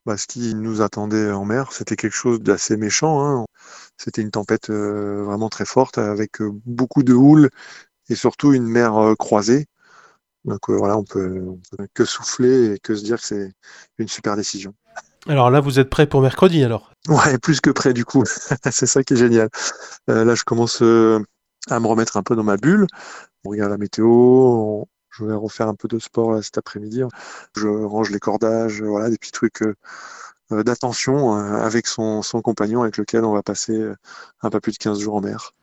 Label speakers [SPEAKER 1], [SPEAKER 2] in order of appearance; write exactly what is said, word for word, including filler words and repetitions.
[SPEAKER 1] Bah, ce qui nous attendait en mer, c'était quelque chose d'assez méchant, hein. C'était une tempête euh, vraiment très forte avec euh, beaucoup de houle et surtout une mer euh, croisée. Donc euh, voilà, on peut, on peut que souffler et que se dire que c'est une super décision.
[SPEAKER 2] Alors là, vous êtes prêt pour mercredi alors?
[SPEAKER 1] Ouais, plus que près du coup. C'est ça qui est génial. Euh, là, je commence euh, à me remettre un peu dans ma bulle. On regarde la météo. on- Je vais refaire un peu de sport là, cet après-midi. Je range les cordages, euh, voilà, des petits trucs euh, euh, d'attention euh, avec son, son compagnon avec lequel on va passer euh, un peu plus de quinze jours en mer.